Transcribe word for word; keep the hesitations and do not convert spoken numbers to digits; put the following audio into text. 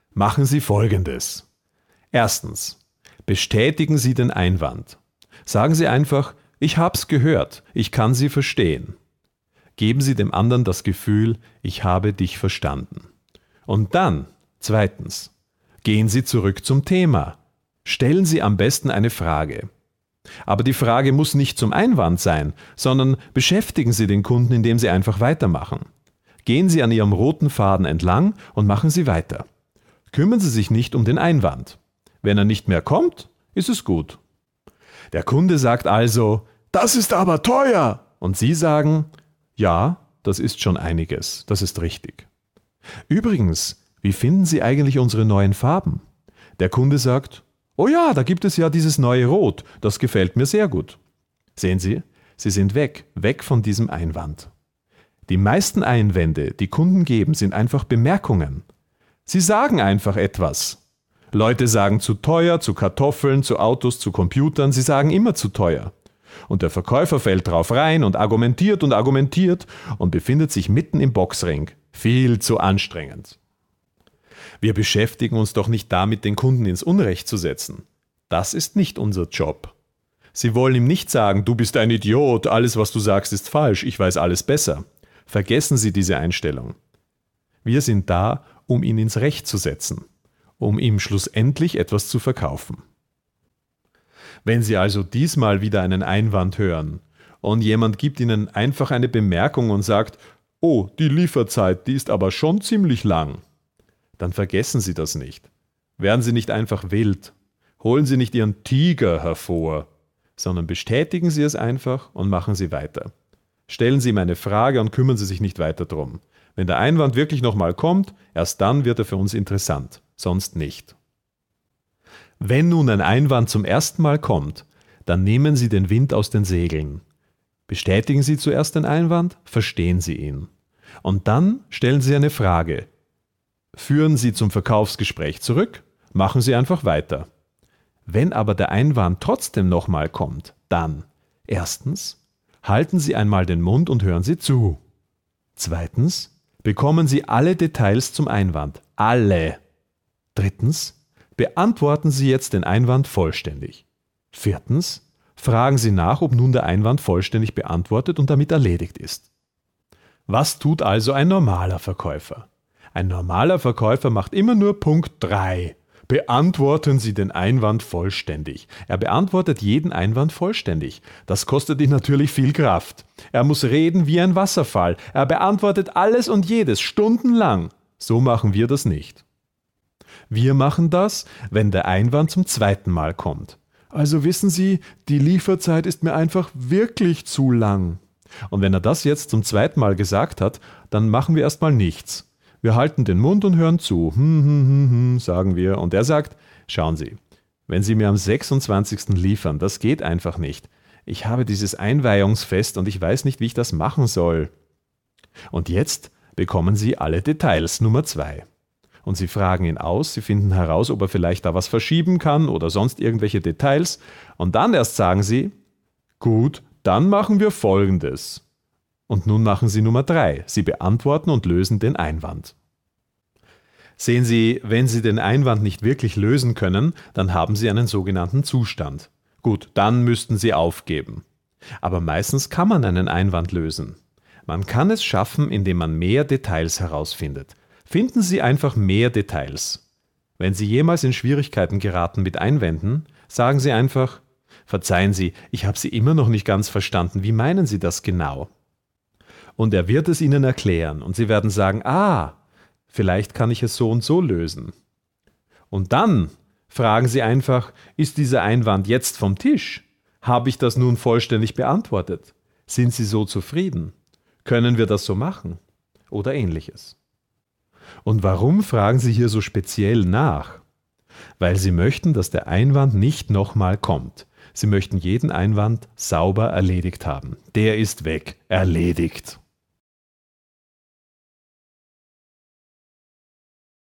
Machen Sie Folgendes. Erstens. Bestätigen Sie den Einwand. Sagen Sie einfach, ich hab's gehört, ich kann Sie verstehen. Geben Sie dem anderen das Gefühl, ich habe dich verstanden. Und dann, zweitens, gehen Sie zurück zum Thema. Stellen Sie am besten eine Frage. Aber die Frage muss nicht zum Einwand sein, sondern beschäftigen Sie den Kunden, indem Sie einfach weitermachen. Gehen Sie an Ihrem roten Faden entlang und machen Sie weiter. Kümmern Sie sich nicht um den Einwand. Wenn er nicht mehr kommt, ist es gut. Der Kunde sagt also, das ist aber teuer. Und Sie sagen, ja, das ist schon einiges, das ist richtig. Übrigens, wie finden Sie eigentlich unsere neuen Farben? Der Kunde sagt, oh ja, da gibt es ja dieses neue Rot, das gefällt mir sehr gut. Sehen Sie, Sie sind weg, weg von diesem Einwand. Die meisten Einwände, die Kunden geben, sind einfach Bemerkungen. Sie sagen einfach etwas. Leute sagen zu teuer, zu Kartoffeln, zu Autos, zu Computern, sie sagen immer zu teuer. Und der Verkäufer fällt drauf rein und argumentiert und argumentiert und befindet sich mitten im Boxring. Viel zu anstrengend. Wir beschäftigen uns doch nicht damit, den Kunden ins Unrecht zu setzen. Das ist nicht unser Job. Sie wollen ihm nicht sagen, du bist ein Idiot, alles was du sagst ist falsch, ich weiß alles besser. Vergessen Sie diese Einstellung. Wir sind da, um ihn ins Recht zu setzen, um ihm schlussendlich etwas zu verkaufen. Wenn Sie also diesmal wieder einen Einwand hören und jemand gibt Ihnen einfach eine Bemerkung und sagt, oh, die Lieferzeit, die ist aber schon ziemlich lang, dann vergessen Sie das nicht. Werden Sie nicht einfach wild. Holen Sie nicht Ihren Tiger hervor, sondern bestätigen Sie es einfach und machen Sie weiter. Stellen Sie ihm eine Frage und kümmern Sie sich nicht weiter drum. Wenn der Einwand wirklich nochmal kommt, erst dann wird er für uns interessant, sonst nicht. Wenn nun ein Einwand zum ersten Mal kommt, dann nehmen Sie den Wind aus den Segeln. Bestätigen Sie zuerst den Einwand, verstehen Sie ihn. Und dann stellen Sie eine Frage. Führen Sie zum Verkaufsgespräch zurück, machen Sie einfach weiter. Wenn aber der Einwand trotzdem nochmal kommt, dann erstens, halten Sie einmal den Mund und hören Sie zu. Zweitens, bekommen Sie alle Details zum Einwand. Alle. Drittens, beantworten Sie jetzt den Einwand vollständig. Viertens, fragen Sie nach, ob nun der Einwand vollständig beantwortet und damit erledigt ist. Was tut also ein normaler Verkäufer? Ein normaler Verkäufer macht immer nur Punkt drei. Beantworten Sie den Einwand vollständig. Er beantwortet jeden Einwand vollständig. Das kostet ihn natürlich viel Kraft. Er muss reden wie ein Wasserfall. Er beantwortet alles und jedes, stundenlang. So machen wir das nicht. Wir machen das, wenn der Einwand zum zweiten Mal kommt. Also wissen Sie, die Lieferzeit ist mir einfach wirklich zu lang. Und wenn er das jetzt zum zweiten Mal gesagt hat, dann machen wir erstmal nichts. Wir halten den Mund und hören zu, hm, hm, hm, hm, sagen wir. Und er sagt, schauen Sie, wenn Sie mir am sechsundzwanzigsten liefern, das geht einfach nicht. Ich habe dieses Einweihungsfest und ich weiß nicht, wie ich das machen soll. Und jetzt bekommen Sie alle Details, Nummer zwei. Und Sie fragen ihn aus, Sie finden heraus, ob er vielleicht da was verschieben kann oder sonst irgendwelche Details. Und dann erst sagen Sie, gut, dann machen wir Folgendes. Und nun machen Sie Nummer drei. Sie beantworten und lösen den Einwand. Sehen Sie, wenn Sie den Einwand nicht wirklich lösen können, dann haben Sie einen sogenannten Zustand. Gut, dann müssten Sie aufgeben. Aber meistens kann man einen Einwand lösen. Man kann es schaffen, indem man mehr Details herausfindet. Finden Sie einfach mehr Details. Wenn Sie jemals in Schwierigkeiten geraten mit Einwänden, sagen Sie einfach, verzeihen Sie, ich habe Sie immer noch nicht ganz verstanden, wie meinen Sie das genau? Und er wird es Ihnen erklären und Sie werden sagen, ah, vielleicht kann ich es so und so lösen. Und dann fragen Sie einfach, ist dieser Einwand jetzt vom Tisch? Habe ich das nun vollständig beantwortet? Sind Sie so zufrieden? Können wir das so machen? Oder ähnliches. Und warum fragen Sie hier so speziell nach? Weil Sie möchten, dass der Einwand nicht nochmal kommt. Sie möchten jeden Einwand sauber erledigt haben. Der ist weg, erledigt.